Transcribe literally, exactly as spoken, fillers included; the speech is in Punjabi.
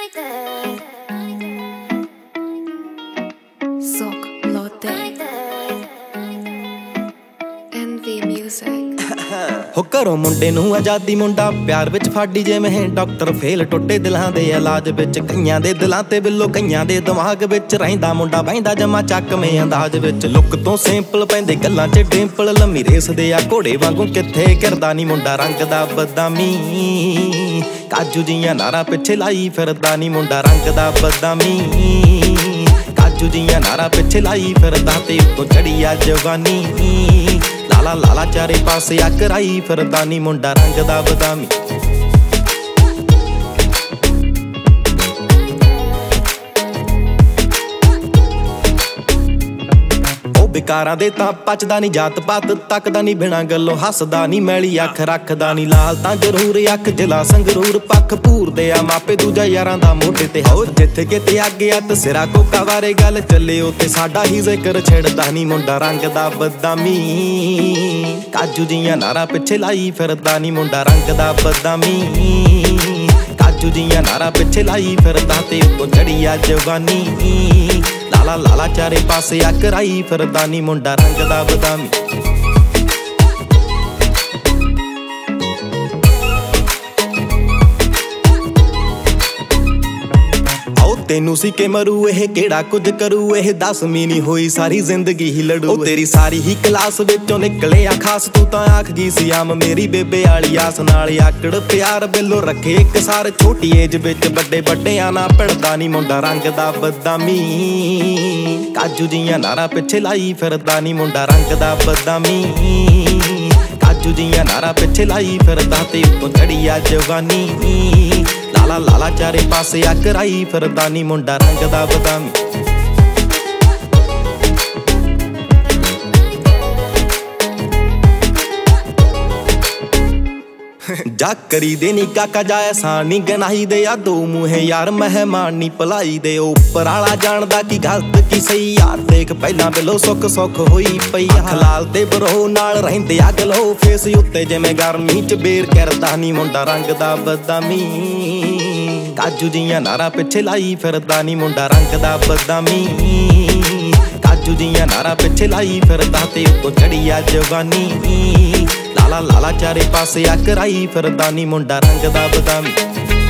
Sok Lotte Envy Music ਹੋ ਘਰੋਂ ਮੁੰਡੇ ਨੂੰ ਆਜ਼ਾਦੀ ਮੁੰਡਾ ਪਿਆਰ ਵਿੱਚ ਫਾੜੀ ਜਿਵੇਂ ਡਾਕਟਰ ਫੇਲ ਟੁੱਟੇ ਦਿਲਾਂ ਦੇ ਇਲਾਜ ਵਿੱਚ ਕਈਆਂ ਦੇ ਦਿਲਾਂ ਤੇ ਬਿੱਲੋ ਕਈਆਂ ਦੇ ਦਿਮਾਗ ਵਿੱਚ ਰਹਿੰਦਾ ਮੁੰਡਾ ਬਹਿੰਦਾ ਜਮਾ ਚੱਕਵੇਂ ਅੰਦਾਜ਼ ਵਿੱਚ ਲੁੱਕ ਤੋਂ ਸਿੰਪਲ ਪੈਂਦੇ ਗੱਲਾਂ 'ਚ ਡਿੰਪਲ ਲੰਮੀ ਰੇਸ ਦੇ ਆ ਘੋੜੇ ਵਾਂਗੂ ਕਿੱਥੇ ਕਰਦਾ ਨੀ ਮੁੰਡਾ ਰੰਗ ਦਾ ਬਦਾਮੀ ਕਾਜੂ ਜੀਆਂ ਨਾਰਾਂ ਪਿੱਛੇ ਲਾਈ ਫਿਰਦਾ ਨੀ ਮੁੰਡਾ ਰੰਗ ਦਾ ਬਦਾਮੀ ਕਾਜੂ ਜੀਆਂ ਨਾਰਾਂ ਪਿੱਛੇ ਲਾਈ ਫਿਰਦਾ ਤੇ ਉੱਤੋਂ ਚੜੀ ਆ ਜਵਾਨੀ ਲਾਲਾ ਲਾਲਾ ਚਾਰੇ ਪਾਸੇ ਆ ਕਰਾਈ ਫਿਰਦਾ ਨੀ ਮੁੰਡਾ ਰੰਗ ਦਾ ਬਦਾਮੀ ਬਿਕਾਰਾਂ ਦੇ ਤਾਂ ਪਚਦਾ ਨੀ ਜਾਤ ਪਾਤ ਤੱਕਦਾ ਨੀ ਬਿਨਾਂ ਗੱਲੋਂ ਹੱਸਦਾ ਨੀ ਮੈਲੀ ਅੱਖ ਰੱਖਦਾ ਨੀ ਲਾਲ ਤਾਂ ਜ਼ਰੂਰ ਅੱਖ ਜਿਲਾ ਸੰਗਰੂਰ ਪੱਖ ਭੂਰਦੇ ਆ ਮਾਪੇ ਦੂਜਾ ਯਾਰਾਂ ਦਾ ਮੋਢੇ ਤੇ ਹੋ ਜਿੱਥੇ ਕਿਤੇ ਅੱਗੇ ਆ ਤਸਿਰਾ ਕੋਕਾ ਬਾਰੇ ਗੱਲ ਚੱਲੇ ਉੱਥੇ ਸਾਡਾ ਹੀ ਜ਼ਿਕਰ ਛੇੜਦਾ ਨੀ ਮੁੰਡਾ ਰੰਗ ਦਾ ਬਦਾਮੀ ਕਾਜੂ ਜੀਆਂ ਨਾਰਾਂ ਪਿੱਛੇ ਲਾਈ ਫਿਰਦਾ ਨੀ ਮੁੰਡਾ ਰੰਗ ਦਾ ਬਦਾਮੀ ਕਾਜੂ ਜੀਆਂ ਨਾਰਾਂ ਪਿੱਛੇ ਲਾਈ ਫਿਰਦਾ ਤੇ ਉੱਤੋਂ ਚੜੀ ਆ ਜਵਾਨੀ ਲਾਲਾ ਲਾਲਾ ਚਾਰੇ ਪਾਸੇ ਆ ਕਰਾਈ ਫਿਰਦਾ ਨੀ ਮੁੰਡਾ ਰੰਗ ਦਾ ਬਦਾਮੀ ਆਓ ਤੈਨੂੰ ਸੀ ਕਿ ਮਰੂ ਇਹ ਕਿਹੜਾ ਕੁਝ ਕਰੂ ਇਹ ਦਸਵੀਂ ਨੀ ਹੋਈ ਸਾਰੀ ਜ਼ਿੰਦਗੀ ਹੀ ਲੜੂ ਉਹ ਤੇਰੀ ਸਾਰੀ ਹੀ ਕਲਾਸ ਵਿੱਚੋਂ ਨਿਕਲੇ ਆ ਖਾਸ ਤੂੰ ਤਾਂ ਆਖ ਗਈ ਸੀ ਆਮ ਮੇਰੀ ਬੇਬੇ ਵਾਲੀ ਆਸ ਨਾਲ ਆਕੜ ਪਿਆਰ ਬਿੱਲੋ ਰੱਖੇ ਇੱਕ ਸਾਰ ਛੋਟੀ ਏਜ ਵਿੱਚ ਵੱਡੇ ਵੱਡਿਆਂ ਨਾ ਭਿੜਦਾ ਨੀ ਮੁੰਡਾ ਰੰਗ ਦਾ ਬਦਾਮੀ ਕਾਜੂ ਜੀਆਂ ਨਾਰਾਂ ਪਿੱਛੇ ਲਾਈ ਫਿਰਦਾ ਨੀ ਮੁੰਡਾ ਰੰਗ ਦਾ ਬਦਾਮੀ ਕਾਜੂ ਜੀਆਂ ਨਾਰਾਂ ਪਿੱਛੇ ਲਾਈ ਫਿਰਦਾ ਤੇ ਉੱਤੋਂ ਚੜੀ ਆ ਜਵਾਨੀ ਲਾਲਾ ਲਾਲਾ ਚਾਰੇ ਪਾਸੇ ਆ ਕਰਾਈ ਫਿਰਦਾ ਨੀ ਮੁੰਡਾ ਰੰਗ ਦਾ ਬਦਾਮੀ ਜਾ ਕਰੀ ਦੇ ਨੀ ਕਾਕਾ ਜਾਇਆ ਸਾਂ ਨੀ ਗਨਾਹੀ ਦੇ ਆ ਦੋ ਮੂੰਹੇ ਯਾਰ ਮਹਿਮਾਨ ਨੀ ਭਲਾਈ ਦੇ ਉੱਪਰ ਆਲਾ ਜਾਣਦਾ ਕੀ ਗਲਤ ਕੀ ਸਹੀ ਯਾਰ ਦੇਖ ਪਹਿਲਾਂ ਬਿਲੋ ਸੁੱਖ ਸੁੱਖ ਹੋਈ ਪਈ ਹਲਾਲ ਤੇ ਬਰੋ ਨਾਲ ਰਹਿੰਦੇ ਆ ਗਲੋ ਫੇਸ ਉੱਤੇ ਜਿਵੇਂ ਗਰਮੀ ਚ ਬੇਰ ਕਰਦਾ ਨੀ ਮੁੰਡਾ ਰੰਗ ਦਾ ਬਦਾਮੀ ਕਾਜੂ ਜੀਆਂ ਨਾਰਾਂ ਪਿੱਛੇ ਲਾਈ ਫਿਰਦਾ ਨੀ ਮੁੰਡਾ ਰੰਗ ਦਾ ਬਦਾਮੀ ਕਾਜੂ ਜੀਆਂ ਨਾਰਾਂ ਪਿੱਛੇ ਲਾਈ ਫਿਰਦਾ ਤੇ ਉੱਤੋਂ ਚੜੀ ਆ ਜਵਾਨੀ ਲਾਲਾ ਲਾਲਾ ਚਾਰੇ ਪਾਸੇ ਆ ਕਰਾਈ ਫਿਰਦਾ ਨੀ ਮੁੰਡਾ ਰੰਗ ਦਾ ਬਦਾਮੀ